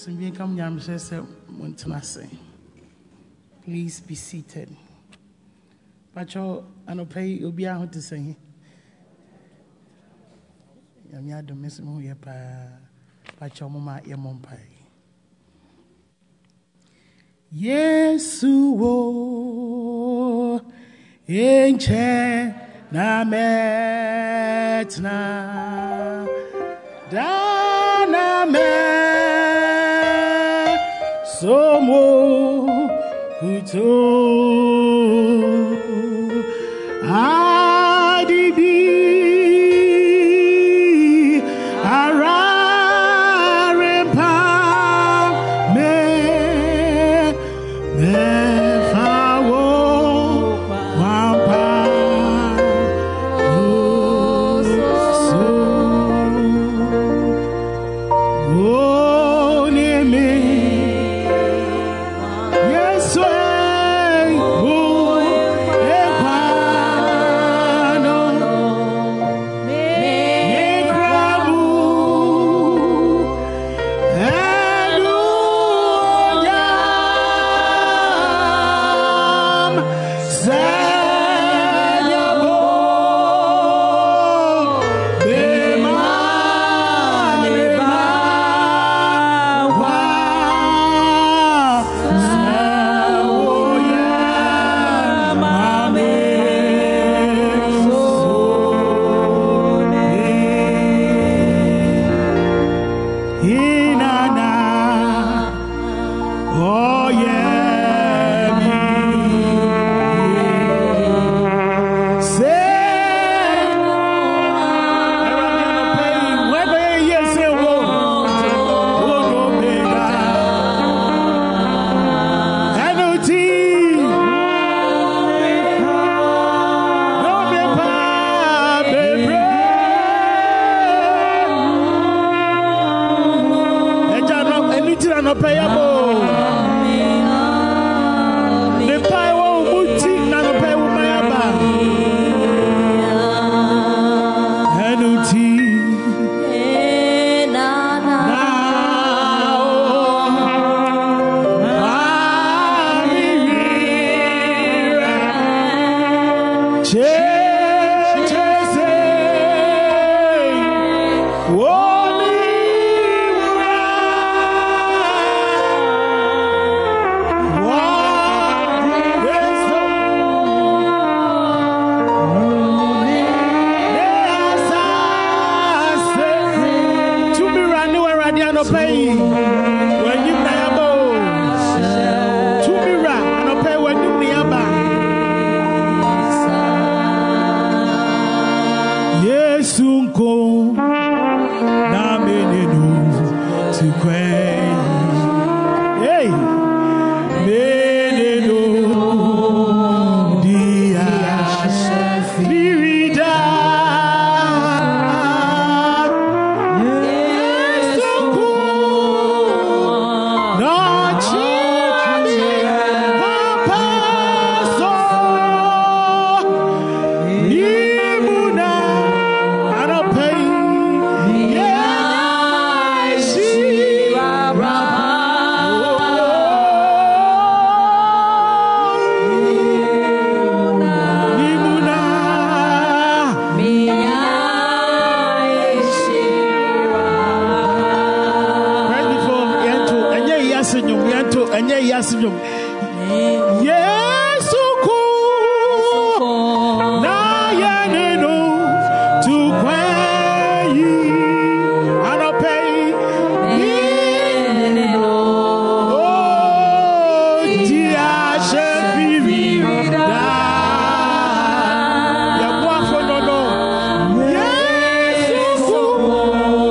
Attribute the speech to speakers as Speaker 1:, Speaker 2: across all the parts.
Speaker 1: Please be seated. Pacho, I don't pay you'll be out to say. Yamia do miss me Pacho Mama Yamompai. Yesu wo enche na metna dana me somo uto adibi ararepa me fawo wampa so me yes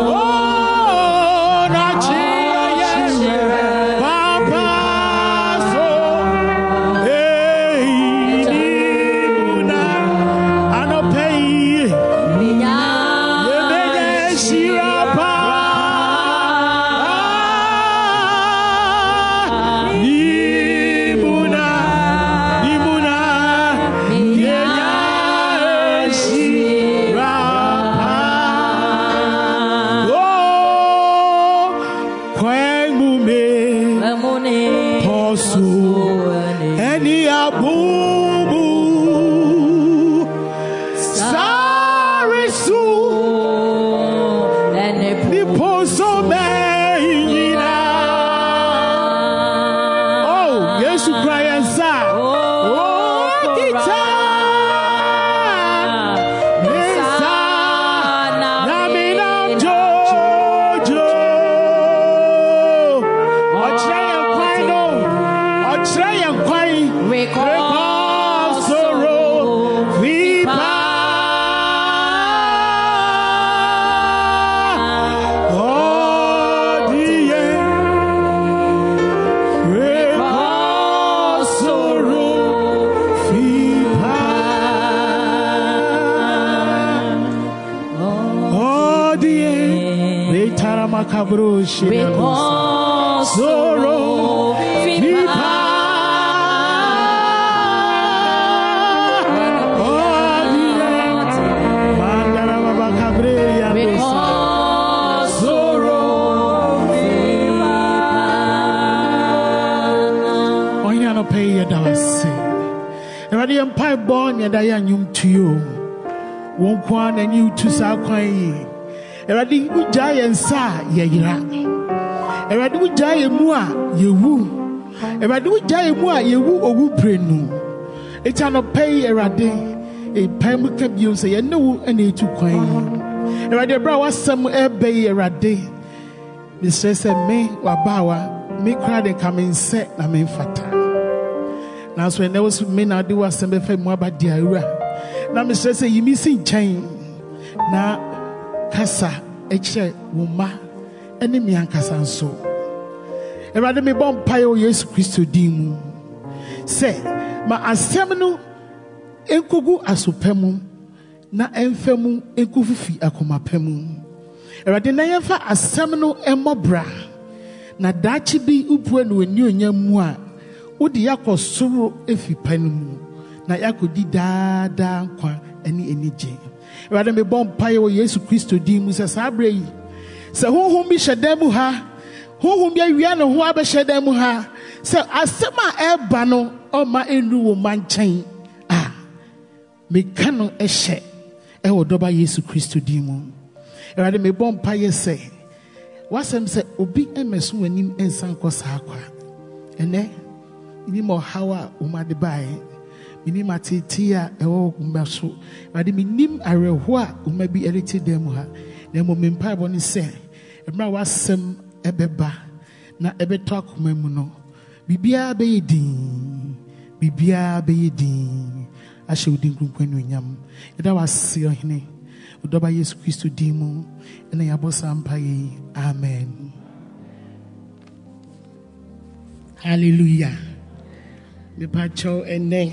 Speaker 1: Papa
Speaker 2: because sorrow
Speaker 1: Empire born and I am to you. One quan and you to Sakway. Eradi would giant sa ye ira. Eradi would giant mua ye woo. Eradi would giant mua ye woo or woo prenu. It's an pay erade. A pam kept you say a no any to quain. Eradi bra was some bay erade. The says a me wabawa. Me cried and come in set na me fata. Now, when there was men, I do was some more about the ira. Now, Mr. Say, you missing chain. Now, Cassa, Eche, Wuma, enemy and Cassan so. A rather me bomb pio, yes, Christo Dimu. Say, my asemino, Enkugu asupemu, na enfemu, Enkufi akomapemu. A rather never asemino emobra, na dachi bi upwen when you nyamwa. Udi yako suru efi panu na yako di da kwa eni je. Rada me bom paye wo Yesu Kristo di mu se sabre yi. Se honhom bi hyedam ha, honhom bi awia no ho aba hyedam ha. Se asema eba no o ma enu wo manchen. Ah. Me kanu ehye e wo doba Yesu Kristo di mu. Rada me bom paye se wasem se obi emeso anim ensan ko saakwa. Ene Minimo hawa umade bae minima titia ewo kumbaso ade minim arehoa umabi elite demu ha na mo mempa bo ne se emra wasem ebeba na ebeto akoma mu no bibia be yedin ahye odin kunkwanu nyam eda wase ohene odoba Yesu Kristo dimu ena yabosa mpaye amen. Hallelujah. The pacho ene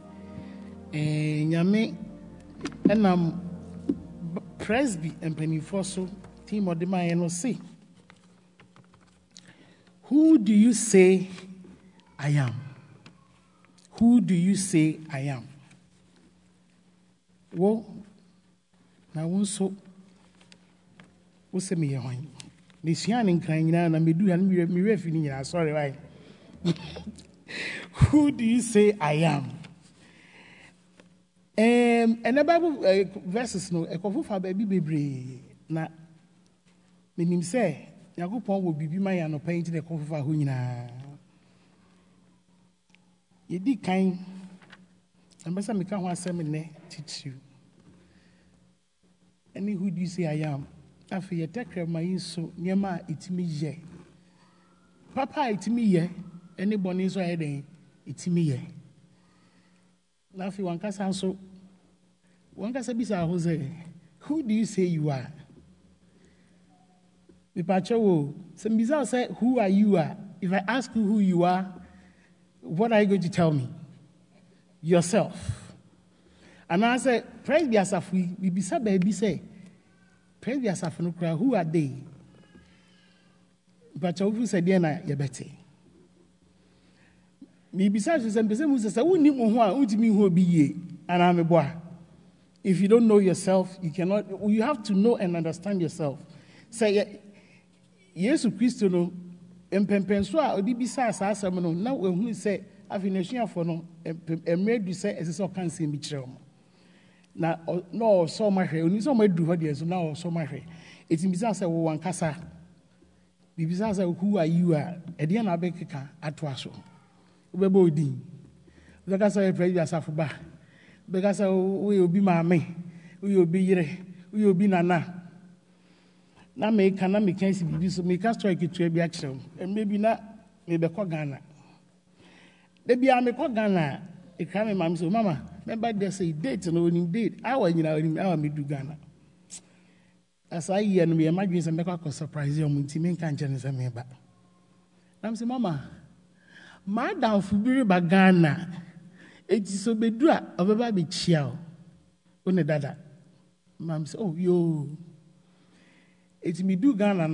Speaker 1: nyame enam presby empanifo so team odema ye no say, who do you say I am? Who do you say I am? Wo na wonso wo se me ye hwan me sua ne nkran nyina na medu ya me refi ni nyina sorry why. Who do you say I am? And the Bible verses no ekofo fa ba bi bebre na menim say Yakopon wo bibi ma ya no paint the ekofo fa ho nyina. Yedi kan ambasa meka ho asem ne teach you. Any who do you say I am? Afi ye tekra ma so nyema itimi ye. Papa itimi ye. Anybody so heading it's me. Laughy one casa so one casa bisa Jose. Who do you say you are? The pacho some bizarre say, who are you? If I ask you who you are, what are you going to tell me? Yourself. And I say, praise be as if we be said, baby say, praise be as if no cry, who are they? But who said, Diana, you better. Maybe such as some person who says, I wouldn't me who be ye, and I'm a boy. If you don't know yourself, you have to know and understand yourself. Say, Yesu Christo no, empempenswa, or dibisa, Sasamano, now when we say, I've been a share for no, and made you say, as a so can see me chum. Now, no, so my hair, you saw my do what so now, so my hair. It's in business, one casa. Bibisa, who are you? At the end, I beg at Twasso. Ubebodi. Because I pray Yasafuba. Because we will be mammy. We will be yere. We will be nana. Now make cannot make sense if you make us strike it to a action. And maybe not, maybe a Ghana. Maybe I'm a Ghana. A crime, mamma, so mamma. Remember, they say date and only date. I want you know, I me do Ghana. As I hear me, imagine some make a surprise you, Muntimin can't generate me back. I'm saying, Mamma. Madam Fubiri Bagana, it is so bedra of a baby child. One dada. Mam said, oh, yo. It's me do Ghana no.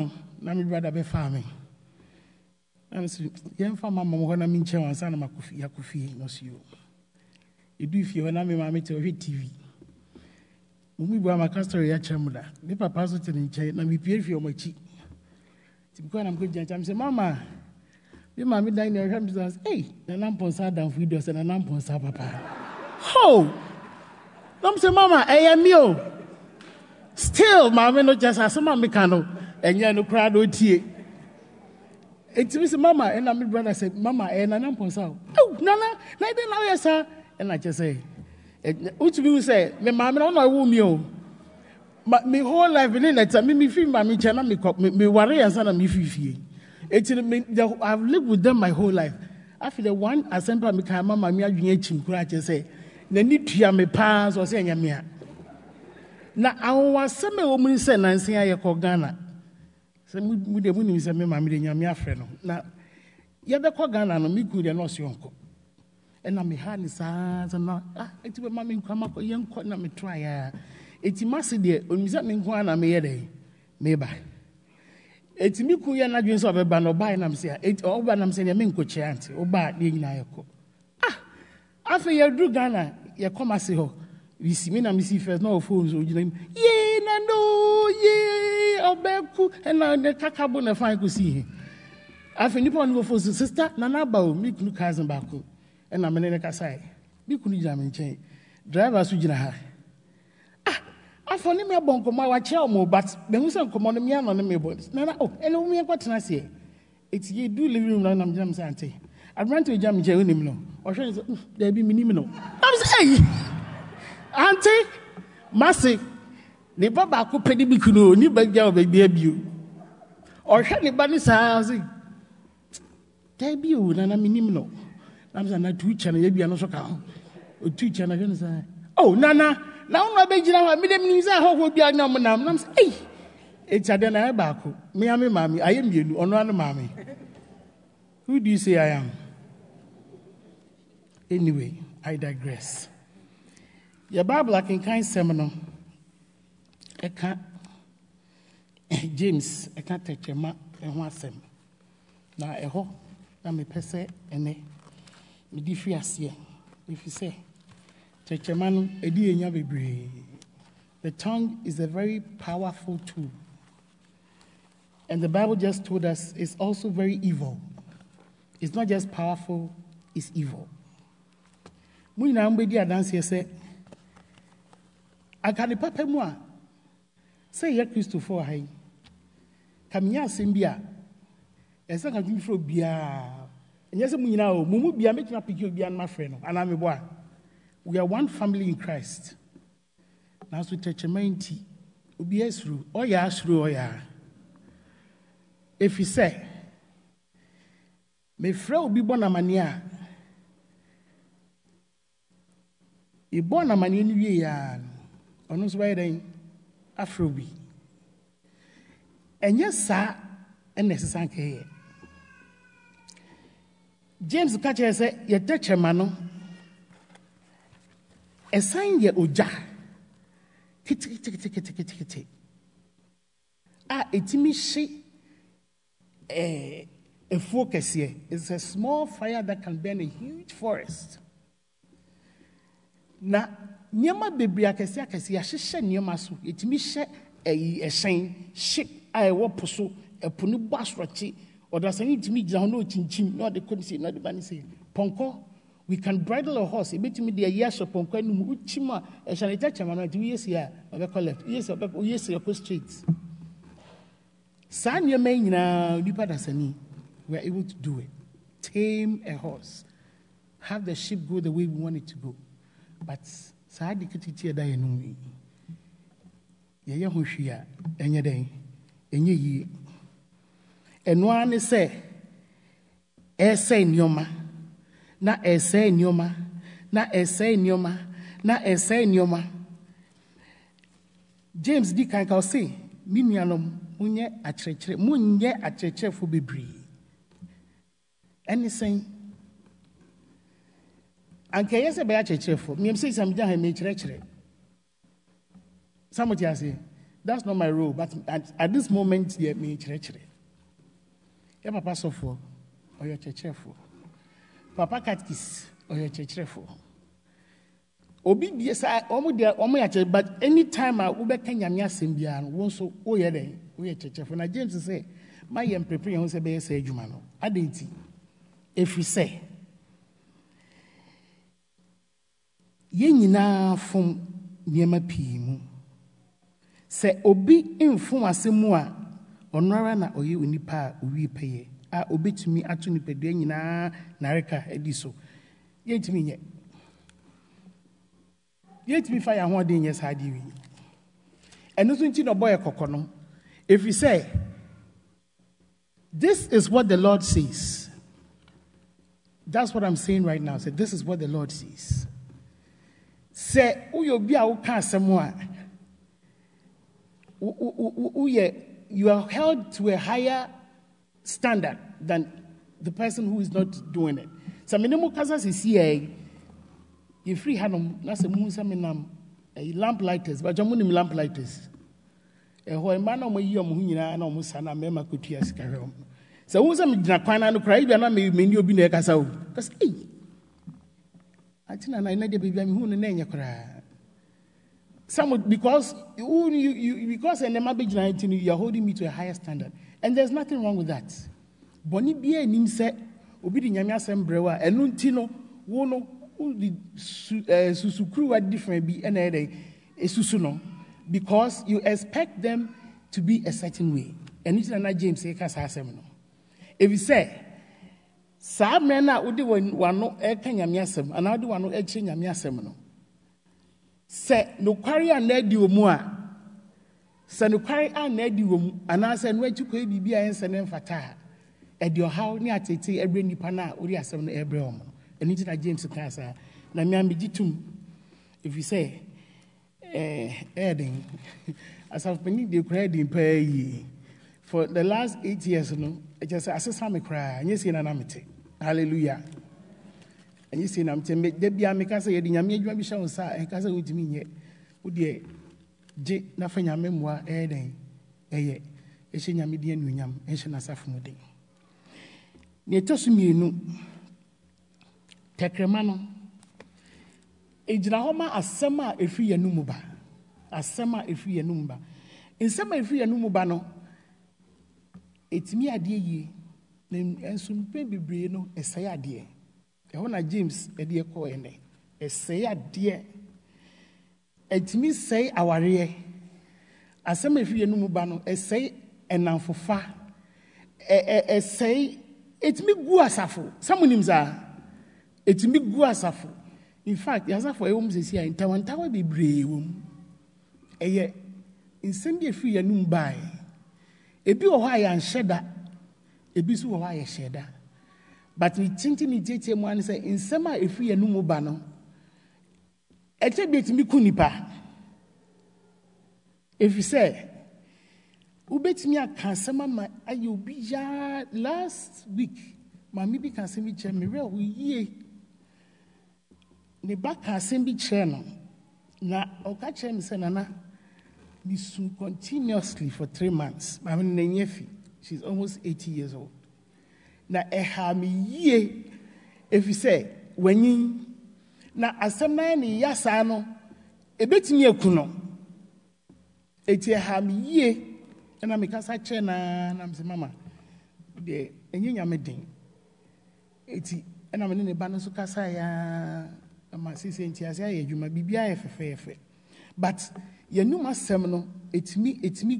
Speaker 1: na me brother be farming. I'm saying, young farmer, when I'm in Chair and son of Yakufi, no see you. You do if you want me, mammy, to TV. We were my castor, ya chamber. The papa to the chair, and we pay for your cheek. Because I'm good, I'm saying, Mamma, the mammy dining there comes us, hey, the lampon sat down for videos and a lampon sat papa. Ho! Don't say, Mamma, I am you. Still, mammy, not just as a mammy canoe, and you no crowd or tea. It's Miss Mamma, and my brother said, Mamma, and a lampon sat. Oh, Nana, I didn't know, yes, sir. And I just say, which will say, my mamma, don't know whom my whole life in it, me feel my channel, me worry and son of me fee. I've lived with them my whole life. After the one assembly, me come, Mamma, me, you chin, say, the need to me pass or say, Yamia. Now, I was some woman said, and say, I call Ghana. Some with the women say, Mamma, Yamia friend. Now, you have call Ghana, and me good and not your uncle. And I'm behind his eyes, and now, it's what mammy come up, young corner me try. It's massive, dear, when you sent me one, I may day. Maybe. It's me, Kuyan, I of a ban or buy, and I'm saying, it's all when I'm saying, a minko chance, or bad, the Nayako. After you do Ghana, you come as a ho. We see me, and see first no phones, or you name, yea, no, yea, or Beku, and now the Kakabon, if I could see him. After Nippon for sister, Nana Bow, make no cousin Baku. And I'm in a Kasai. You couldn't jam in chain. Drivers who jina. I found him a bonko, my watch, but the Musan command me on the mailbox. No, oh, and me what I say. It's ye do living room and I'm jam Sante. I ran to a jam Jerimino, or there be minimum. I'm saying, Auntie, Massy, the Baba could pay the Bikuno, new baby of a debut. Or Henny Bunny's house. Debut, and I'm minimum. I'm saying, not Twitch and maybe I'm also Twitch and again say, oh, Nana, now my baby, I made them news. I hope we'll be a number now. I'm saying, hey, it's a dinner back. Me, I'm a mammy. I am you, or not a mammy. Who do you say I am? Anyway, I digress. Your Bible, I can kind seminar. I can't, James, I can't take your map and what's them. Now, I hope I'm a person and if you say, the tongue is a very powerful tool. And the Bible just told us it's also very evil. It's not just powerful, it's evil. We now dance here say, I can't papa moi. Say, yeah, Christopher, hey. Come here, Simbia. And so I'm from Bia. And yes, we know, Mumu be making up a my friend, and I'm a boy. We are one family in Christ. Now, so touch a main tea. Be a through, or ya through, or ya. If you say, my friend be born a mania. You born a mania, ya. On us wedding, Afrobi. And yes, sir, and necessary. James Catcher said, "Ye touch a mano. A sign ye uja. Kitty. Ah, it's me she a focus here. It's a small fire that can burn a huge forest. Na nyama bebre akesi ahyehyɛ nyama so. It's me she a sign ship I wo so a punu basrochi. Or does I need to meet down no chinchim, not the couldn't say, not the bunny say. Ponko, we can bridle a horse, a bit to me the years of Ponko and Muchima, and shall I touch a man 2 years here, or the collect, yes, your streets. San your main now, Lipadasani, we are able to do it. Tame a horse, have the ship go the way we want it to go. But Sadi Kitty Dianumi, Yahushia, and your day, and ye. And one say, essay nyoma, na essay nyoma, na essay nyoma, na essay nyoma. James D. Kanka say, Minianum, munye a church for bibri. Anything. And can you say by a church for me? I'm saying some young made church. Somebody say, that's not my role, but at this moment, you made church. your papa sofo or your churchful. Papa Katkis or your churchful. Obi yes, but anytime I will be Kenya Simbian, won't so oh yeah, we are churchful. And James say, my young preparing on say, say, Jumano. I didn't see. If we say, ye nyina from niema pii mu se obi mfom asemu a onora na oye onipa a owi peye a obetumi ato nipadua nyina na reka edi so yetumi fa ya ho de nye saade wi eno so nti no boy kokko no if you say this is what the Lord says, that's what I'm saying right now. Say this is what the Lord says. Say, you are held to a higher standard than the person who is not doing it. So, minimum cases is here. You free hanum, that's a moon, some lamp lighters, but Jamunim lamp lighters. A whole man of my Yamuna and almost Sana Mema Kutias carry on. So, who's a Midrakwana and cry, and I may mean you be near Casau. Because, I think I know the baby who name cry. Some because because and you are holding me to a higher standard, and there's nothing wrong with that. Boni bia nim se obi di nyame asembrewa enu ntino wo no di susukru wa different bi na dey esusu no because you expect them to be a certain way. And it's na James say ka sa asem no. If you say sa mena odi wano e ka nyame asem ana odi wano e kire nyame asem no se no kware ana di omu a se no kware ana di omu ana se no achuko e bibia ense ne mfata e di ohaw ni atete ebre nipa na odi asem no ebre omo and it's na James ka sa na me ambigitum if you say Eden as I've been the credit pay for the last 8 years no I just assess me cry and you see na namete hallelujah and you see na mte de bia me ka say de nyame adwuma bi hye wo sa e ka say wutimi nye wo de je na fa nyame moa Eden eye e hye nyame de anuonyam e hye na safo mu de ne tosumienu tekrema no ejira homa asema efi yanum ba asema efi yanum ba nsema efi yanum ba no etimi ade yi ensumpe bibre no esaya ade e ho na James ade ko ene esaya ade etimi sei aware asema efi yanum ba no esai enanfofa esai etimi gu asafo samunim za etimi gu asafo. In fact, yasa for ewom sesi a ntawantawa bebre ewom. Eye insende efi yanum bai. Ebi wo ha ya nhyeda. Ebi so wo ha ya hyeda. But we tinti ni tete mu an say insema efi yanum ba no. Eche betimi kunipa. If you say ubetimi akansema ma aye obi ya last week mami bi kan se mi che me re ho yie ne back assembly chair no na oka chair me say nana me soon continuously for 3 months I mean nenyefi she's almost 80 years old na eha me ye if you say when na asem na ne yasa no ebetimi akuno eti eha me ye na me kasa chair na me say mama de enyenya me den eti na me ne ba no so kasa ya ama sisi ntiase aye adwuma bibia ye fefefe but yanum asem no etimi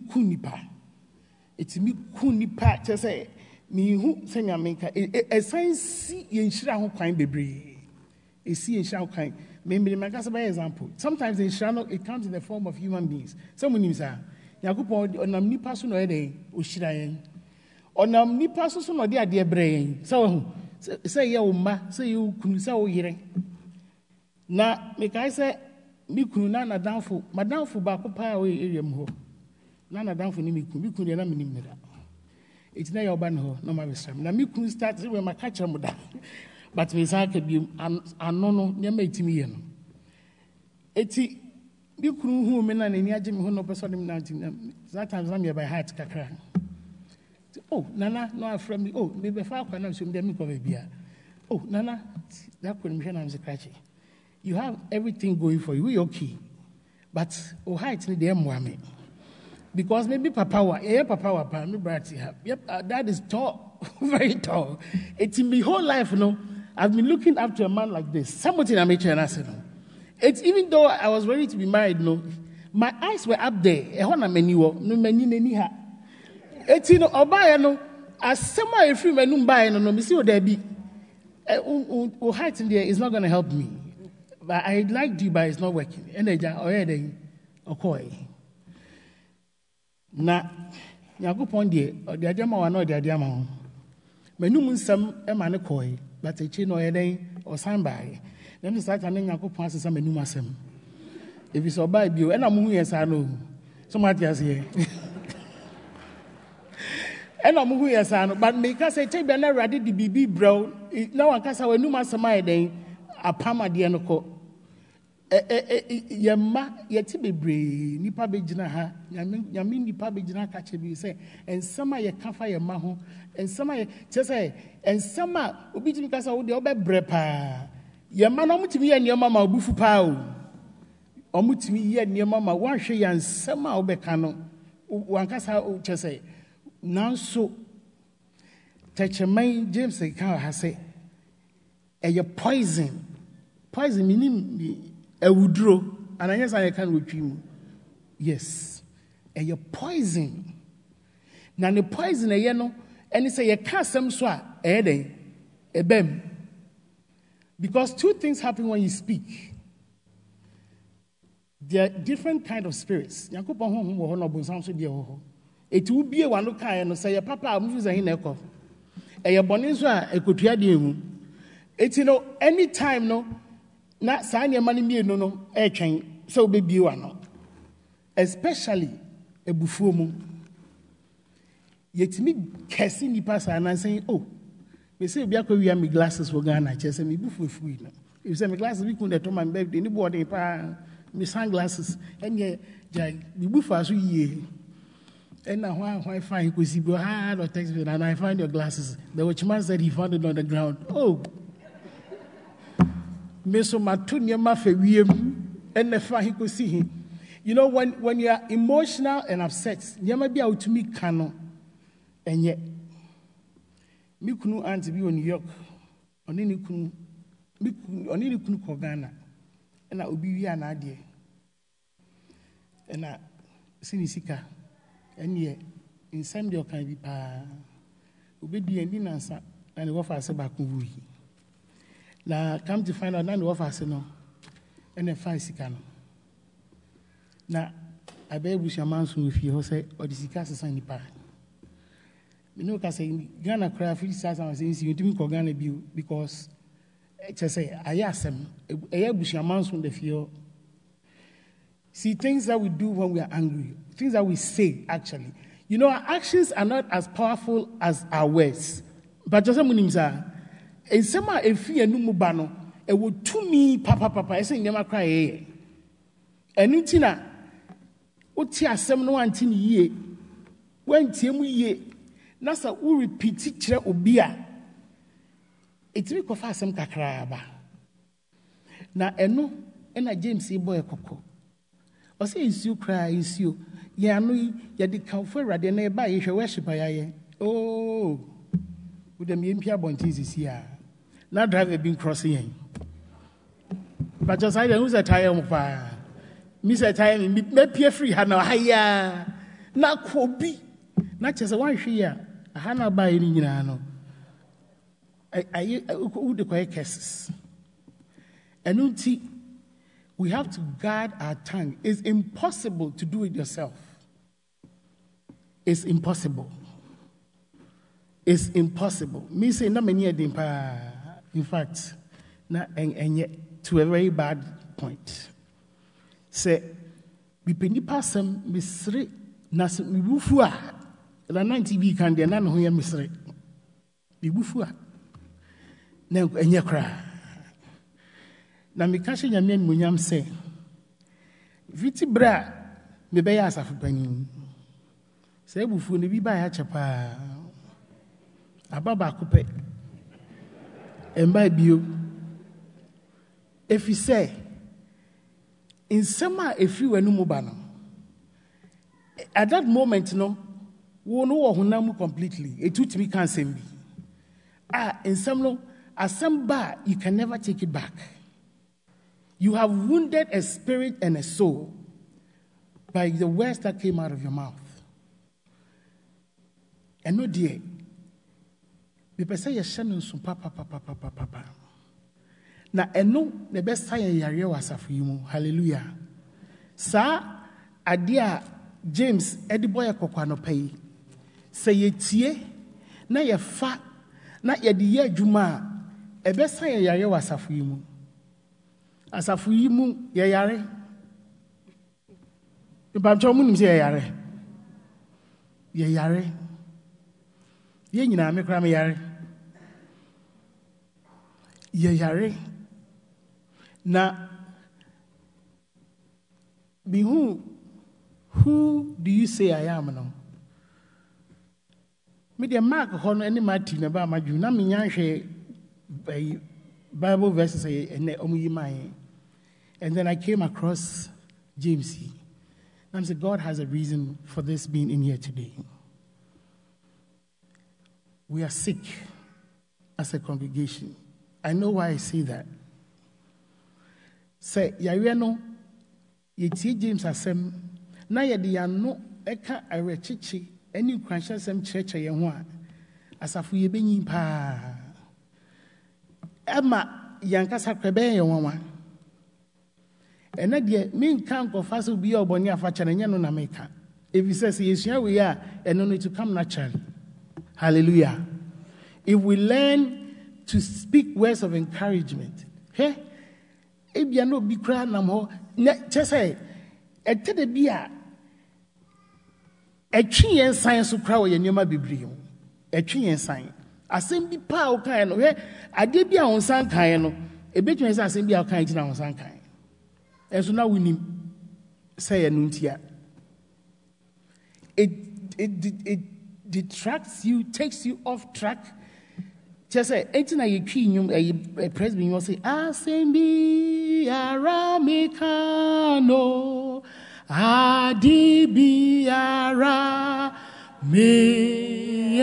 Speaker 1: kunipa chese mi hu senya menka esansi ye nhira ho kwan bebre esi ye nhira ho kwan me make us by example sometimes the nhira it comes in the form of human beings someone nimsa yakupon onam nipa so no ede o hira yen onam nipa so no de ade bre yen say ye o ma say you kunu say o yire na me kai say mi kunu na danfo madanfo ba ko pa we area mu ho na danfo ni mi kunu de na me nim da it na your ban ho no ma be sam na mi kunu start we ma ka kire mu da but we say ka bi ano no ne ma etimi ye no eti mi kunu hu me na ni agye me ho no person na that times am by heart kakra Oh, Nana, no, I'm from me. Oh, maybe if I can assume them go baby. Oh, Nana, that couldn't be I'm scratchy. You have everything going for you. We okay. But oh, height need them me. Because maybe Papa, me brother, yep, that is tall, very tall. It's in my whole life, I've been looking up to a man like this. Somebody I made and I said, it's even though I was ready to be married, my eyes were up there. It's as someone if you buy no, see what there be. Height in there is not going to help me. But I liked you, but it's not working. And they okay. Na Yakupon dear, or the Adama or no the Adama. Menum some emane koi, but a chin or a day or sign by. Then start turning Yakupon some menumasem. If it's all by you, and I'm moving as I know. So much as here. And I'm moving as I know, but because I take banner ready the BB bro, no one can say when you must my day a pama dianoko. Yama yeti bebre nipa begyina ha nyame nipa begyina ka che bi say ensama ye kafa ye ma ho ensama ye che say ensama obi timi ka say wo de obebre pa ye ma no mutimi ye niema ma obufu pa o omutimi ye niema ma wanhwe ya ensama obeka no wankasa o che say nanso techeman James ka ha say e poison minim a woodrow, and I guess I can retrieve. Yes, a poison. Now the poison a and it's a can't some swa a bem. Because two things happen when you speak. There are different kind of spirits. It will be a one look and say, Papa, I'm using a cough. A bonizwa, a cotriadium. It's any time, no. Na sanya mani mi no etwen so be biwa no especially ebufuo mu yetimi kesi nipa sa na say oh me say bia kwa wi me glasses for Ghana che say me bufu free no if say me glasses we kun dey to my baby ni boarding pa me sunglasses enye jai me bufu aso yie and now why find ko si go hard or text me and I find your glasses the watchman said he found it on the ground. Oh, meso matunya mafewiem and the fa he could see him. You know, when you are emotional and upset, nyama bia utumi kano and yet me kunu auntie bi New York onini kunu ko Ghana and na obi wi ana ade and na sinisika and ye insem de okan bi pa obedi andi nansa and wo fa se ba ko wi. Now, come to find out, now the offer no, and then find Sikano. Now, I bet we shall answer with you, say, or the Sikas sign the part. You know, because Ghana craft 50,000 things you didn't call Ghana bill because just say, I ask them, a bush amounts from the fear. See, things that we do when we are angry, things that we say actually. You know, our actions are not as powerful as our words. But just a minute, and some are a free and numubano, a would to me, papa, I say, never cry. And Utina, Utia, some no antin ye, when Timu ye, Nasa will repeat it, Obia. It's me coffee some cacaraba. Now, and no, and a James E. boy cocoa. Or say, is you cry, is you. Ya no, ya de comfort rather than by your worship. Oh, with the Mimpia Bontis is here. Now driver been crossing. But just I don't a tire of fire. Miss a time, me peer free, Hannah, higher. Now, Kobe, not just a one here. A Hannah by any no. I would acquire cases. And we have to guard our tongue. It's impossible to do it yourself. It's impossible. It's impossible. Me say na many dimpa. In fact, and yet to a very bad point. Say, we penny passam misre nas mi bufua. La 90 week and the none who ya misre. Mi bufua. Now, and ya cry. Now, me catching your name when you say, Viti bra, me bay as a penny. Say, bufu, ne be by a chapa. Ababa kupe. Emba bio. If you say, in summer, if you were no mobano, at that moment, no, we know completely. It took me can't send me. In some as some bar, you can never take it back. You have wounded a spirit and a soul by the words that came out of your mouth. And no dear, people say you're shining some papa. Na eno the best time yare wasa for you. Hallelujah. Sa adia James ediboy kokwa no pay. Say ye tie na ye fa na ye de ye adwuma e best time yare wasa for you. Asafu yi mu ye yare. Ibamcho mu nim say ye yare. Ye yare. Ye nyina me kra me yare. Ye yare. Now, be who do you say I am now? Me the mark hono any Martin about my Juna me nyanhwe Bible verses and then I came across James. And I said, God has a reason for this being in here today. We are sick as a congregation. I know why I say that. Say, Yariano, ye James asem, na ye de ano eka arechichi, any cransha sem church ye one, as afu ye benyin pa. Emma, yankasa krebe ye one. And that ye mean can't go fast will be your bonia fachanano na meka. If he says yes, here we are, and no need to come naturally. Hallelujah. If we learn to speak words of encouragement, hey? If you no be crying, no just say, a teddy beer, a tree and science to crow in your biblium, a tree and sign. A same be power kind of way. I did be on some kind, a bit as I say be our kind on some kind. And so now we need say a nuntia. It detracts you, takes you off track. Just say, "Eighteen a king, a president will say, Asembi aramikano, adibi aramie,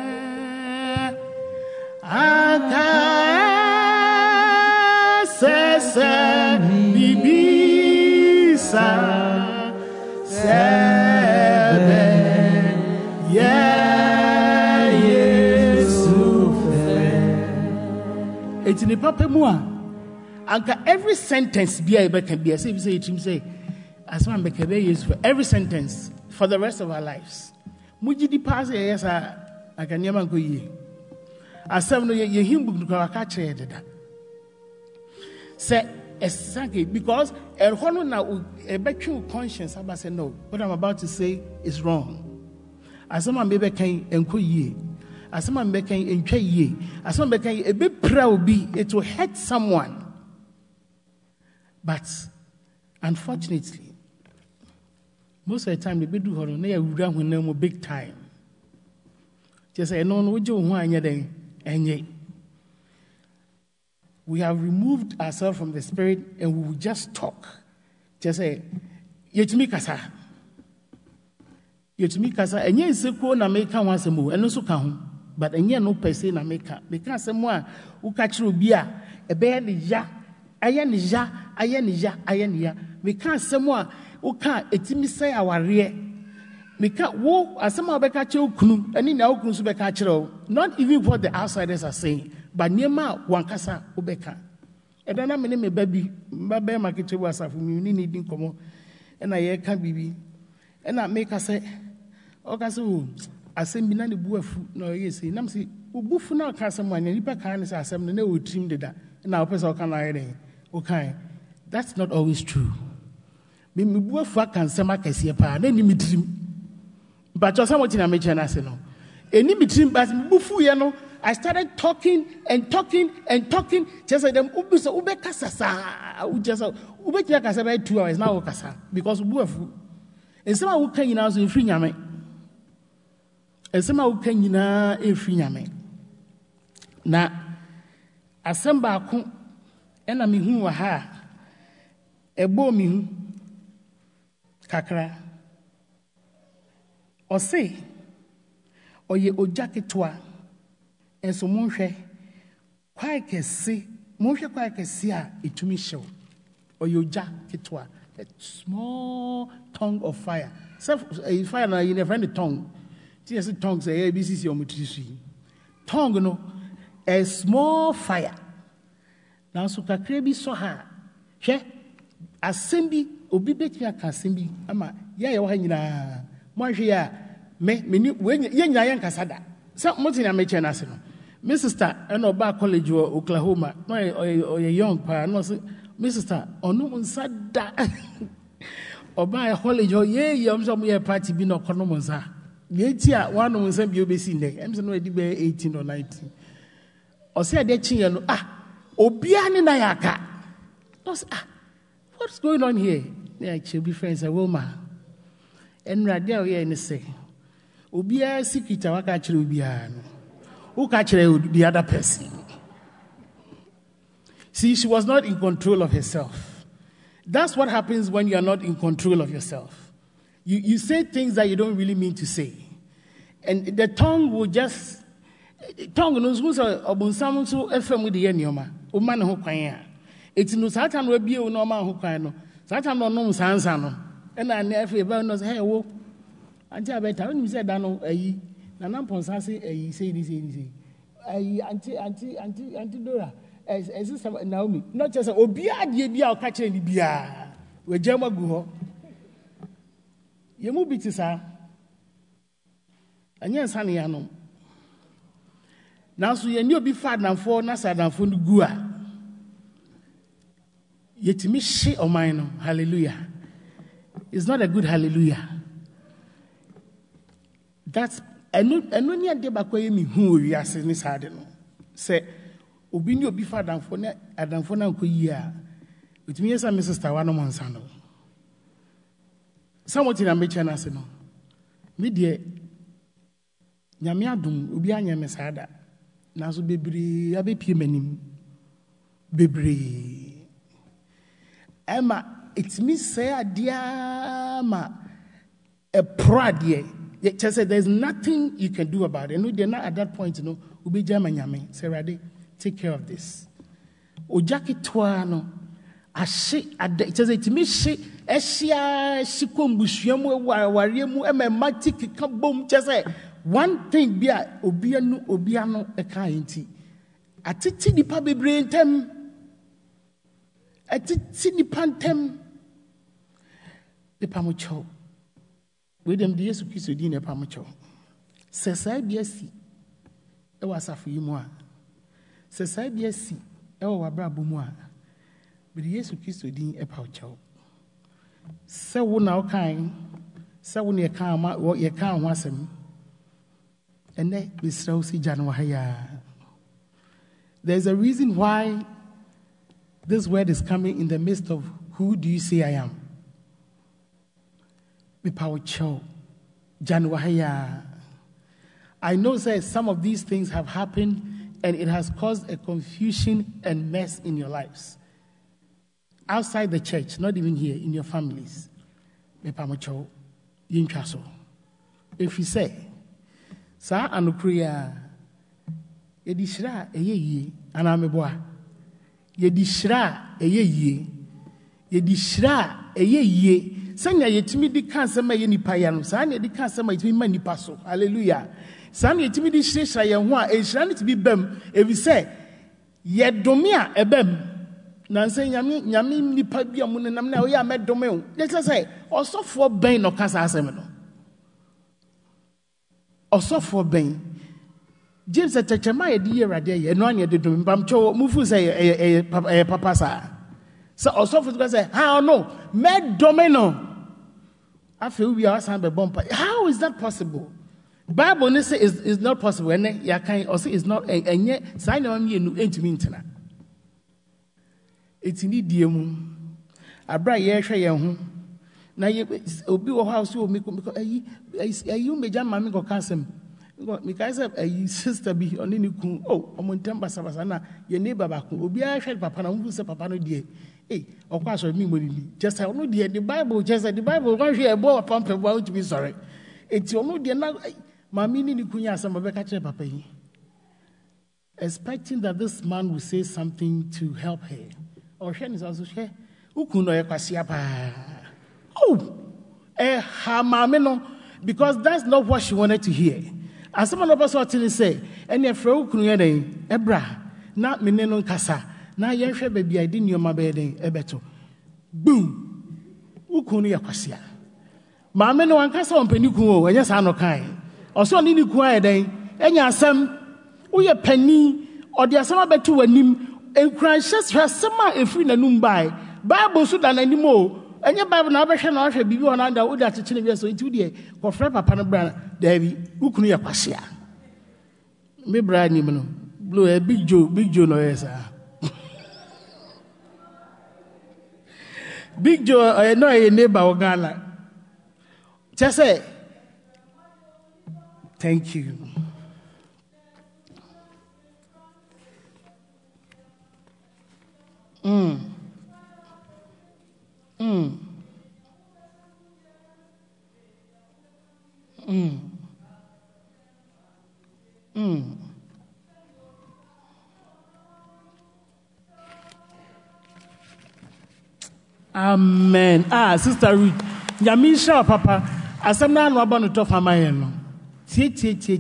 Speaker 1: aka sese bibisa sebe yeah." It's in the papa mua. Anka every sentence be able can be a say as one be use for every sentence for the rest of our lives. Muji di pass yes I can never go ye. As some no ye him book to catch it. Say exactly because a hono now a better conscience about say no. What I'm about to say is wrong. As someone maybe can enquire ye. As someone making in ye, as someone making a bit proud be, it will hurt someone. But unfortunately, most of the time, the big do when they are big time. Just say, no, we have removed ourselves from the spirit and we will just talk. Just say, Yetumikasa. Yetumikasa, and yes, so na make once a move, and also come. But any no per se na make up. Because someone who catch Rubia, a bear ja, ayanija. We can't someone who can't a timmy say our rear. We can't walk as some of Beccacho Kunu, and in our Kunsu Beccacho, not even what the outsiders are saying, but near Ma, Wankasa, Ubeka. And then I'm a baby, my bear market was of needing come and I can't be. And I make us say, Okasu. Asem bina ne buafu na oyese nam se obufu na aka asem wan nipa kan se asem na o trim deda na opese o kan ayere o kan. That's not always true. Me buafu aka asem akase pa na ni mitrim but so some na me chana se no eni mitrim but bufu ye no I started talking just like them ubuso ubekasa sa ujasa ubetia kasa by 2 hours now kasa because buafu and some who can you now so free nyame. And somehow can you now if you Na asɛm baako ɛna mehu wɔ ha ɛbɔ me hu kakra. Ɔse ɔyɛ ogya ketewa ɛnso monhwɛ kwae kɛse monhwɛ kwae kɛse a ɛtumi hyew. Ɔyɛ ogya ketewa, a small tongue of fire. Fire na yɛ friend the tongue. Ti say tongue say ABCC omutiri. Tongue no a small fire. Now so kakra bi so ha. Hwɛ asɛm bi obi betumi aka asɛm bi ama yɛ wɔ ha nyinaa. Mo ahwɛ ya me ni yɛ nyinaa yɛ nkasa da. Sɛ mo tin na me kyɛ na ase no. Me sister ɛna ɔba college wɔ Oklahoma. No ɔyɛ young pa no say me sister ɔno nsa da. Ɔba college ɔyɛ yɛ ɔmo yɛ party bi na ɔkɔno mo nsa. Yeti a one of them be obesi ndɛ. Em say no edi be 18 or 19. Ɔsɛ ade kyiye no obia ne na yaka. Ɔsɛ what's going on here? Yeah, she be friends a Wilma. Enrade a ye ne say. Obia sikita waka kyerɛ obia no. Who ka kyerɛ the other person? See, she was not in control of herself. That's what happens when you are not in control of yourself. You say things that you don't really mean to say. And the tongue will just tongue knows who's a bonsam so FM with the yenioma. O man who can. It's no Satan will be no man who can. Satan no sansano. And I never knows, hey, oh, Auntie, I bet you said, I know a Nanam Ponsasi, a say this, Auntie Dora, as Naomi, not just a Obia, ye are catching the beer. Where Gemma go. You move it, sir. And yes, honey, I know. Now, so you knew be fat and for Nasa than for the Gua. Yet me shit on mine, hallelujah. It's not a good hallelujah. That's a no near debate me who we are saying this hard. Say, Obinio be fat and for Adam for now, with me as a Mrs. Tawano Monsano. Somewhat in a mention as no. Media Yamiadum, Ubianya Mesada. Naso Bebri, Abe Pimenim. Bebri. Emma, it's me say a diama a pride ye. Just say there's nothing you can do about it. No, they're not at that point, you know. Ubi Jamanyame. Say, Rade, take care of this. Ojaki Tuano. It says it me she Esia Shikumbushemu Wariemu Matic Kabum just one thing be Obiano a kind. A titty pabi brain tem a titty pantem the pamucho with them the Yesu Christ dinner pamucho. Says I be a sea. It was a few more. Says I be a sea. Oh, a brabumwa. But Yesu Christ din e pa chow. Se wo na okan, se wo ne ka ma wo ye ka ho asem. Ene bisraw si janwa haya. There's a reason why this word is coming in the midst of who do you say I am? Me pa chow. Janwa haya. I know that some of these things have happened and it has caused a confusion and mess in your lives. Outside the church, not even here, in your families. If you say, Sa Anukria, Yedishra, a ye, and I'm a boy. Yedishra, a ye, Yedishra, a ye, Sanya Yetimidi cancer may any payano, Sanya the cancer might be many passo. Hallelujah. Sanya Yetimidi Shresha, and one, a shall to be bem, if we say, Yet domia, a bem. Nancy Yami nipa bi amun nam na we ya medome. Let's say osofo ben no kasa asem no. Osofo ben. James Techema ye di erade ye no anya de dum bam cho mufu say papa sa. So osofo go say how no medome no. Afi we are san be bompa. How is that possible? Bible ne say is not possible and ya kan or say is not enye sai na me enu entimi ntina. It's in the diemu. Abra ye hwe ye ho. Na ye obi wo house o me because you major mami go kasem. Because a sister be on any coon, oh, I'm on temper Savasana, your neighbor back, will be a shed papa, who said papa no dear. Eh, of course, I mean, just I know dear, the Bible, just like the Bible, why she a boy a pump about to be sorry. It's your no dear now, my meaning, Kunya, some of a catcher papa. Expecting that this man will say something to help her. Or she is also share. Who could know a Quasiapa? Oh, Hamameno, because that's not what she wanted to hear. As someone of us ought say, and your fro kunede, ebra, not meneno casa, na yensha baby, I didn't your my bed, ebeto. Boom! Ukuni aquasia. Mameno and casa on Penuku, and yes, I no kind. Or so need you quiet day, and your son, we a penny, or the asama betu and him, and crashes her summer a free and by Bible so than anymore. And your Bible never shall not be one under wood at the chin so into the or Frappa Panabran, Davy, who could you pass? Me bride, blue a big Joe, no, sir. Big Joe, I know a neighbor of Ghana. Just say, thank you. Amen. Sister Ruth, Yamisha, Papa, as I'm not about to talk my own. Tia.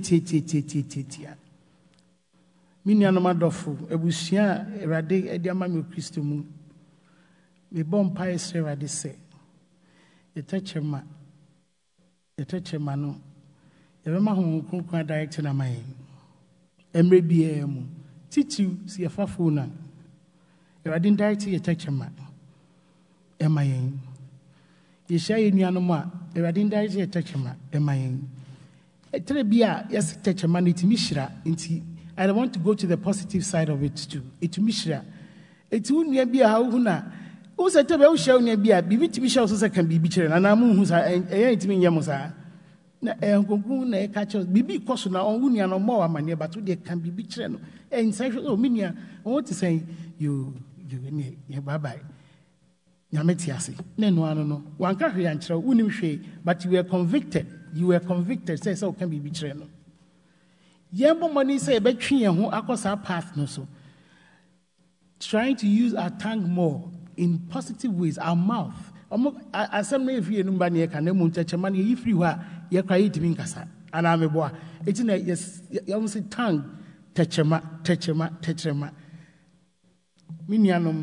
Speaker 1: Miniano Madofu, Ebusia, Rade, Ediamami Christumu. Me bon pie Sarah de say. The teacher mano. Yama home kunka director na my Emre BM. Titu, see a fafuna. If I didn't direct your teacher man. MIA. You share in Yanoma, if I didn't direct your teacher man. MIA. Trebia, yes, teacher man, it's Mishra. I don't want to go to the positive side of it too. It's Mishra. It wouldn't be a hauna. Who said to be shown near Bia, be with Michelle Sosa can be bitched, and I'm who's ain't me Yamosa. Na catch us, be cosuna on Wunia no more money, but they can be bitched. And sexual minia, I want to say, you, bye bye. Yametiasi. No. One country answer, Unim but you were convicted. Say so can be bitched. Yambo money say, bet tree and who across our path no so. Trying to use our tongue more in positive ways, our mouth. As some may fear nobody can name touch a money if you are your cry to Minkasa. And I'm a boy. It's in a yes, you almost say tongue, touchema. Minianum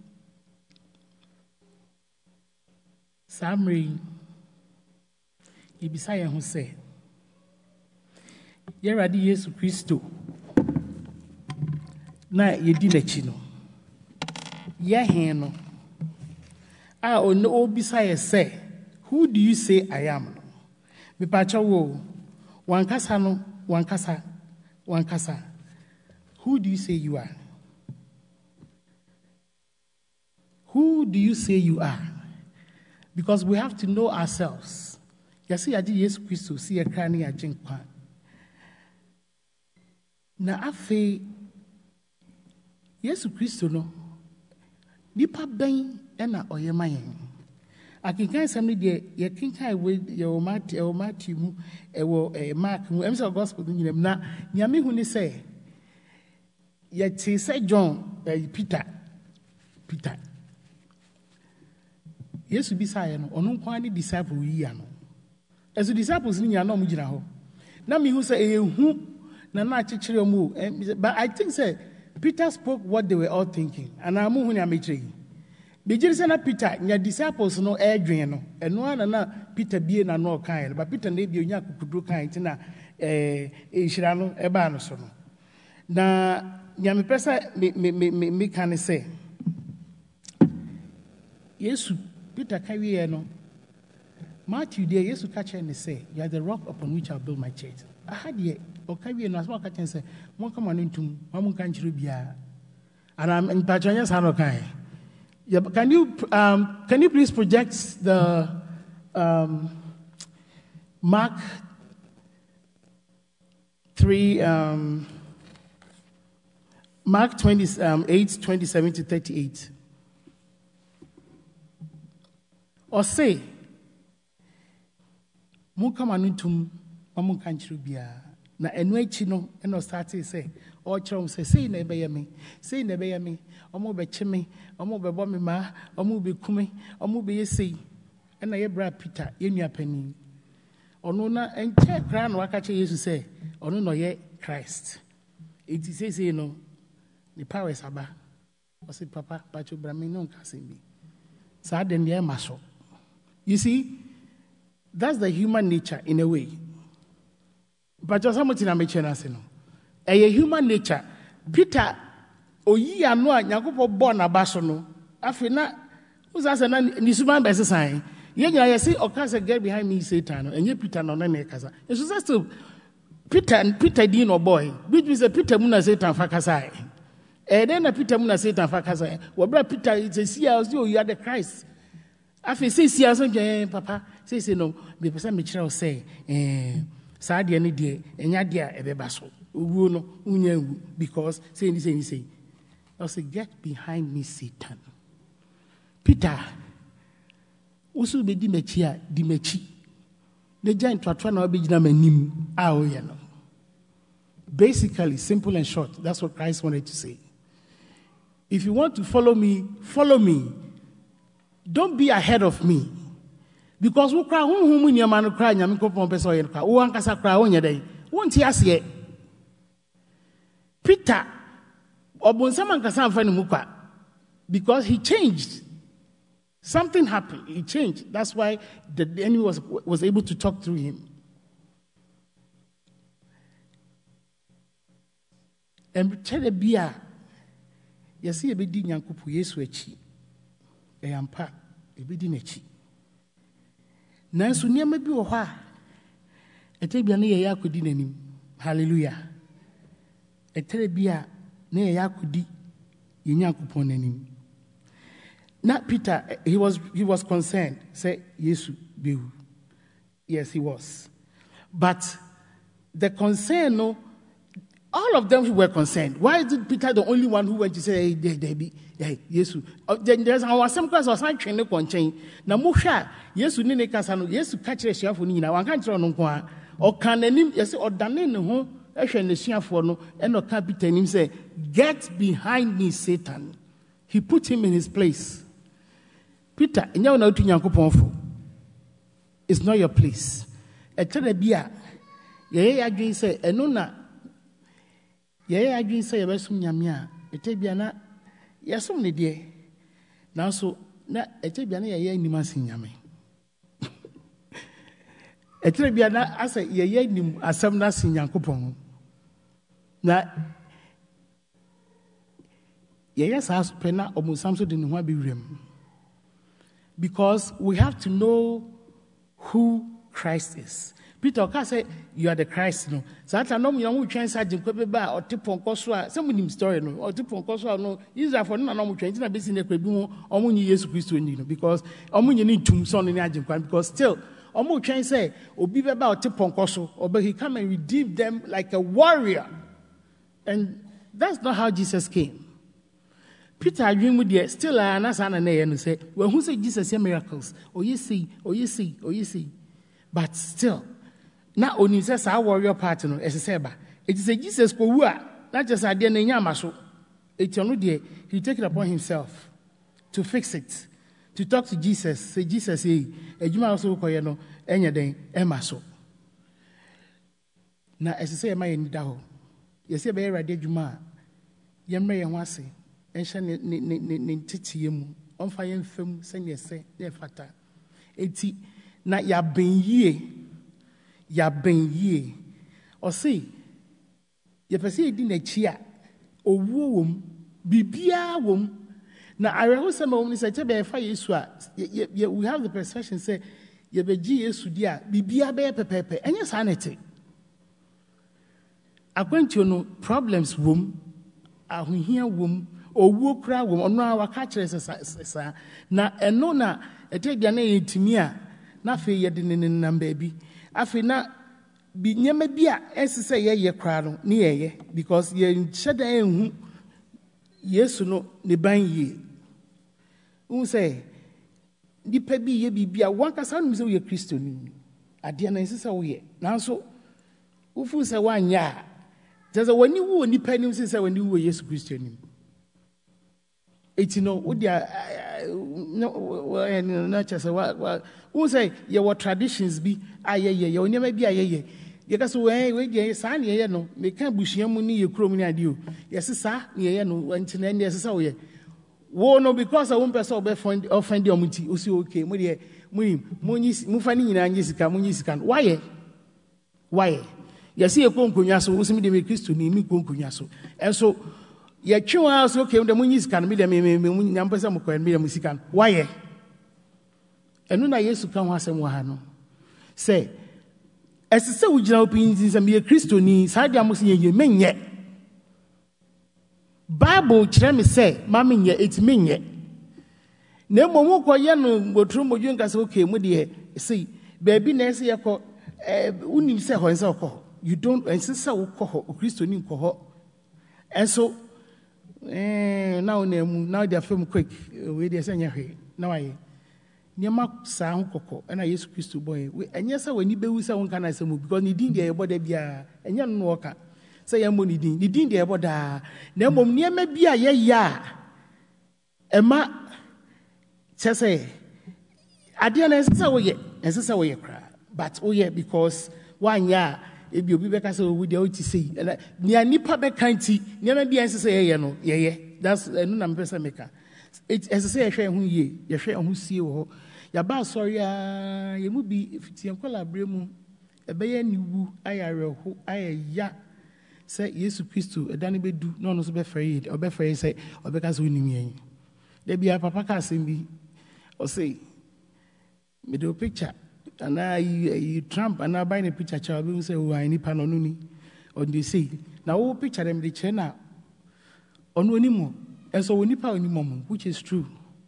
Speaker 1: Samri Ibisaya who say, Yeradi Yesu Christo. Na ye did chino. Ye heno. No beside say, who do you say I am? Me pacha wo. One kasa. Who do you say you are? Who do you say you are? Because we have to know ourselves. You see, I did Yesu Christo, see a cranny a jinkwa. Na afe Yesu Christo no nipa ben na oyemayen akinkan samni de ye kinkan we ye o Matthew mu e wo Mark mu emse gospel nyinem na nyame hu ni say ye ti say John Peter Yesu bi say no ono nkwan ni disciple yi ya no as disciples ni nya na omugina ho na me hu say hu na chichere mu but I think say Peter spoke what they were all thinking and amu hu ni amechire Bijiri sana Peter nya disciples no edwen no eno na Peter bie na no kan but Peter na bie onya kukuduro kan tina ehira no eba no so no na nya me pesa me kan say Yesu Peter kawie no Matthew there Yesu ka che ne say you are the rock upon which I will build my church ahade o kawie no asma ka che say won kama no ntum mamun kan chiro bia and I'm in Pachanya sano kai. Yeah, can you please project the Mark 3, Mark 8, 27 to 38. Or say, Munkamanuntum, Mamun Kanchubia. Na enwechi no eno start say o kyerem say na ebe yemi say na ebe yemi omo be kyeme omo be bo me ma omo be kume omo be yesi ena ye bra Peter ye nua pani ono na enche kra na waka kye Jesus say ono no ye Christ it say no the power is aba o say papa pacho bra me no nka sem bi sa den ye maso. You see, that's the human nature in a way. But just how much in a human nature. Peter, oyi ano a Nyankopɔ bɔ na ba so no. Afi na usa na ni suban be sesan. Ye nyina ye say okasa get behind me Satan no. Enye Peter no na na kasa. It was still Peter di no boy. Which means Peter mu na Satan fa kasa. Then na Peter mu na Satan fa kasa. Wo bra Peter it say you are the Christ. Afi say so papa say no be person me kire o say Sadia ni de enya de a ebeba so owu no unya wu because say I say get behind me Satan. Peter usu be di mechi a di mechi ne giant twatwa na obegina manim a o ye no. Basically, simple and short, that's what Christ wanted to say. If you want to follow me, follow me. Don't be ahead of me. Because we cry, who ni amano cry, nyamiko pompeso yen cry, who ankasa cry on your day. Won't he ask ye? Peter, obonsaman kasan fani mukwa, because he changed. Something happened. He changed. That's why the enemy was able to talk through him. And tell the beer, you see a bit yankupu yesu echi, a yampa, a bit in echi. Nansu near me be oha, a tebiani yakudin. Hallelujah. A telebia near yakudi, yankupon him. Not Peter, he was concerned. Say, Yesu, biu. Yes, he was. But the concern, no, all of them were concerned. Why is Peter the only one who went to say, hey, Yesu? Then there's our some class was not trained on chain. Now, Musha, Yesu Nene Casano, Yesu catch a share for Nina, one can't run on or can any, yes, or Danin, no, actually, the share for no, and no captain him say, get behind me, Satan. He put him in his place. Peter, and you know to Yankopon, it's not your place. A telebia, ye agree say, enona, ye agree say, Wesum Yamia, a tebiana, yasum the dear. Now so, na a tebiana, ye nimasin yame. A telebiana, I say, ye nim as some nasin Yankopon. Na yes, as pena or Musamso didn't want to be rim. Because we have to know who Christ is. Peter can say, you are the Christ. No. So I know you chance Sergeant Quebeba or Tipon Koswa, some of him story, no, or Tipon Koswa, no, Israel for no more trains in a business Omun years Christian, because Omun you need to son in Argent, because still, Omun can say, or be about Tipon Koso, or but he come and redeem them like a warrior. And that's not how Jesus came. Peter dream with you still and say, well, who said Jesus your miracles? Oh, you see. But still, not only says our warrior partner as a saber. It is a Jesus who not just a dear Yamaso. It's only dear, he take it upon himself to fix it, to talk to Jesus. Say, Jesus, a Juma also koyano, any day, Emaso. Now, as I say, my in Daho, you say, Bear, dear Juma, Yamray and Wasi. And shan titium on fire film, send ye say, dear fata. Eti na ya ben ye. Or see, ye perceive in a chia, or womb, bibia womb. Now I rehearse some moments I tell me if I we have the perception say, ye be Sudia, bibia bear pepe, and your sanity. I want to know problems womb, I will hear womb. Or woke crowd on our catchers, sir. Na enona, a take your name to me, na fe yet in baby. I feel not bi nyama bi a ese ye kra no ne ye because ye nhyeda enhu Yesu no ne ban ye un say nipa bi ye bibia wankasa no se wo ye Kristo ni ade na ese wo ye nanso ufu se wanya just wani wo nipa ni se wani wo Yesu Kristo ni eti no wo dia no chese wa wo say ye what traditions bi ayeye ye onyema bi ayeye ye ka so we die sa na ye no me ka busuam ni ye krom ni ade o ye se sa na ye no ntina ne ye se sa wo ye wo no because one person offend omuti o si okay mo de mu fa ni nyina anye sika mo nyi sika why ye se ye konkonwa so wo se me de me Kristo ni mi konkonwa so enso ye twa so okay de mo nyi sika me de me nyam pesa mo ko me de mo sika why enu na Yesu ka ho asem wa ha no say esese wo gina opinzi se me Kristo ni sa dia mo se ye menye Bible kire me say ma menye etimenye na mmom ko ye no botru modwen ka se okay mo de say baby na ese ye ko unim se ho nse ko you don't ensesa wo ko ho Kristo ni ko ho enso now na mu now they film quick we dey say nya hwe now aye niema sa ho kokko na Yesu Kristo boy enye sa wani bewu sa won kana asemu because ni din dey ye boda bia enye no woka say ya mo ni din dey ye boda na mmom niema bia ye ya ema chese ade na ensesa wo ye kra but oh yeah because one year ebi obi beka say we dey oti say ni anipa beka nti niema bia ensesa ye no ye that's no na mpesa meka ensesa ye hwe ho ye ye hwe ho sie wo ya ba sorry ye mu bi fitien kola bremu ebeye niwu ayareho ayaya say Yesu Kristo edane bedu no no so be free obefree say obeka say onim yen de bia papa ka sembi o say me do picture and I Trump and I buy a picture child we say oh I ni panonuni on the say now wo picture them the chena onu onimo and so we nipa onimo which is true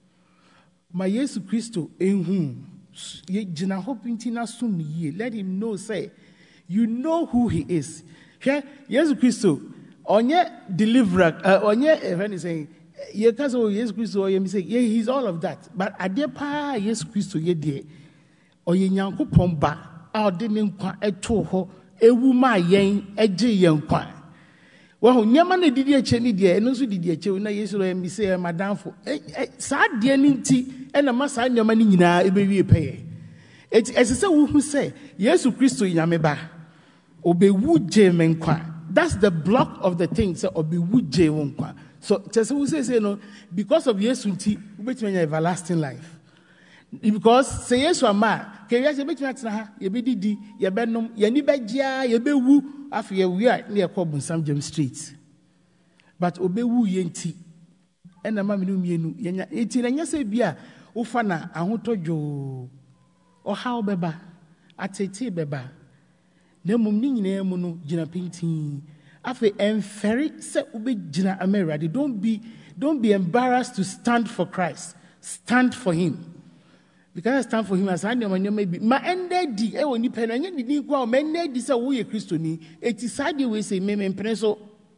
Speaker 1: my Yesu Kristo enhu ye gina hoping na sum ye let him know say you know who he is here Yesu Kristo onye deliverer onye when he saying ye ka so Yesu Kristo ye me say yeah, he's all of that but ade pa Yesu Kristo ye de oye Nyankopon ba a ode ne nkwa eto ho ewu ma yen eje yen nkwa wo ho nyama na didi eche ni de eno so didi eche na Yesu ro mi say madamfo sa de ni nti ena ma sa nyama ni nyina ebewie peye esese wo hu say Yesu Kristo nyame ba obewu je me nkwa that's the block of the thing say obewu je wo nkwa so tese wo say no because of Yesu nti wo betimanya everlasting life because say Yesu ama ke ya se betimanya tena ha ye bedidi ye benom ye ni begya ye bewu afi ye wi a ne ekọ Bunsam James Street but obewu ye nti ena ma menu mienu ye nya enti na nya se bia wo fa na ahotodwo o ha obeba atete beba na mum ni nyina mu no gina pintin afi emferi se ube gina amerade don't be embarrassed to stand for Christ stand for him because I stand for him as I know maybe ma ende di e woni pe no nya di kwa ma ende di se wo ye Kristo ni eti sade we say me mpreso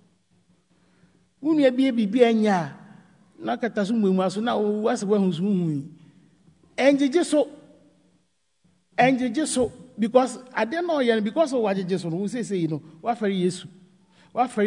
Speaker 1: unu ebie bibia nya na kata so mu aso na wo ase wa hunsu hu enjeje so because I don't know because of what Jesus who say you know what for Yesu what for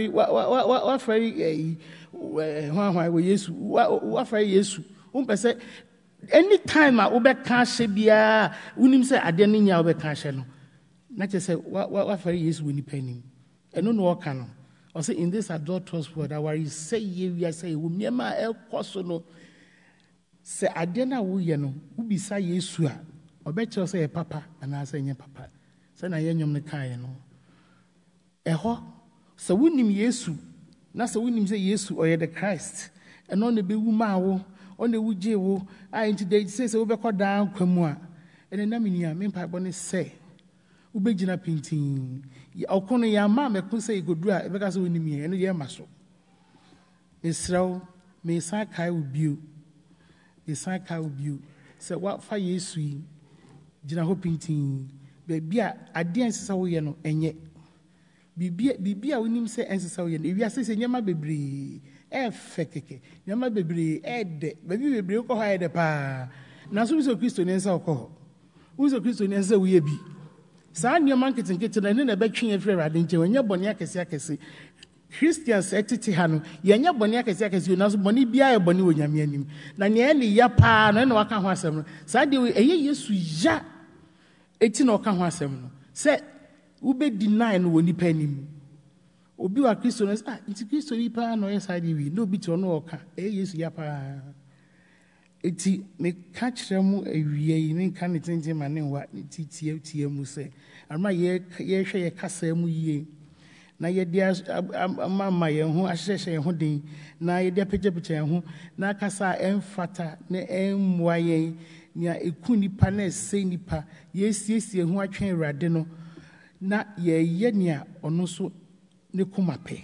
Speaker 1: Yesu what for Yesu say anytime I obe ka hye bia unim say ade no nya obe ka hye no na che say what for Yesu we ni panim eno no oka no o say in this adulterous world our say ye we say wo miema ekoso no say ade na wo ye no ubisa Yesu a obecho say papa ana say nye papa say na yenyom ne kan no eho so wonim Yesu na so wonim say Yesu or the Christ eno ne be wu ma wo on the wuje wo I today say we be call down kwamu a ene na menia me pa bo ne say wo be gina pintin okono ya ma me ko say godu a e be ka so wonim ye eno ye ma so esraw me sa kai ubiu say what fa Yesu yi gina ho pintin Baby, I didn't say no, and yet. Bibi a wonim se ensesa wo ye no ewia se nyama bebre fekeke nyama bebre de baby bebre ko ha de pa na so biso Kristo ne nsa ko biso Kristo ne nsa wo ye bi saa nyama nketenkete na ne na betwe ye frɛ rade nche wanya bɔne akɛse Christians etiti ha no yenya bɔne akɛse na so bɔne bia ye bɔne wo nyame anim na ne ne ya pa na waka ho asɛm no saa de eye Yesu ya eti na waka ho asɛm no se ube deny no woni panim obi wa Kristo no nti Kristo ni pa no yesa de wi no bi to no oka Yesu ya pa eti me ka kyerɛ mu awie yi ne ka ne tenten ma ne wa tie mu se ama ye hwɛ ye kasa mu yie na ye dia mama ye ho ahyehye ye ho den na ye dia pagyapicha ye ho na kasa emfata na emmoa ye nya eku nipa na ese nipa ye siesie ho atwen Awurade no na ye nia ono so ne kuma pe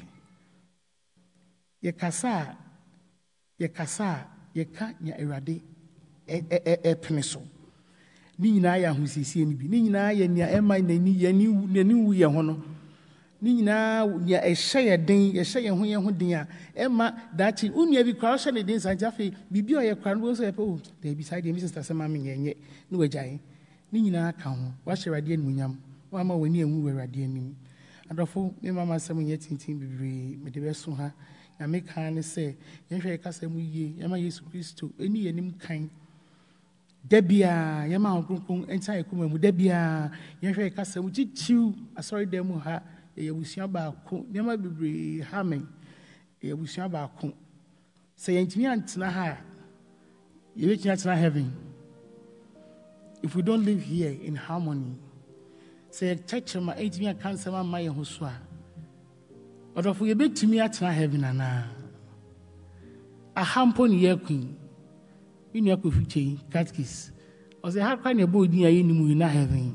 Speaker 1: ye kasa ye ka nya Awurade pene so ni nyina ya hosisie ni bi ni nyina ya nia ema nani wu ye ho no ni nyina nya ehye ye den ye hye ye ho den a ema dachi unia bi kwa hye ne den sanjafe bibi o ye kwa no so ye pe o da bi side mi sister sema me nye ni wajae ni nyina ka ho wa hye Awurade anunyam Mama when you move Awurade anim adofo me mama sem nye tintin bibre me de beso ha ya me kan ne se ye hwe kasa mu yie ya ma Yesu Kristo eni yanim kan da bia ya ma kronkron enta ekoma mu da bia ye hwe kasa mu chichiu asori da mu ha ye busua ba ko ne ma bibre ha men ye busua ba ko se ye ntimi antena ha ye be tia tena heaven if we don't live here in harmony. Say church ma ejimi cancer ma ye ho so a odofo ye betumi atena heaven ana ahampo ne ye queen inu akofiche catkis o say how can you bo din aye ni mu na heaven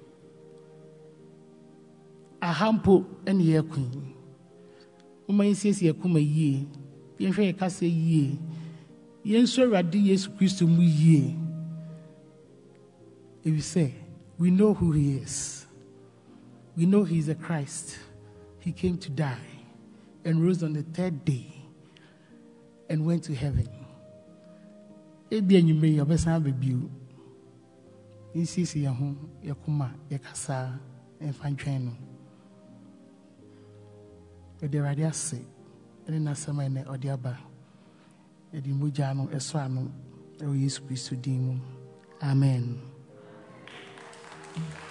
Speaker 1: ahampo ene ye queen o man siesie akoma yie ye hwe ka se yie ye nso Awurade Yesu Kristo mu yie if you say we know who he is. We know he is a Christ. He came to die and rose on the third day and went to heaven. Ebi enyume ya besa bebiu. Insisi ya ho ya kuma ya kasa enfantwen no. Ede Awurade ase ene na sama ene ode aba. Ede mogya no eso ano e Yesu Kristo din mu. Amen.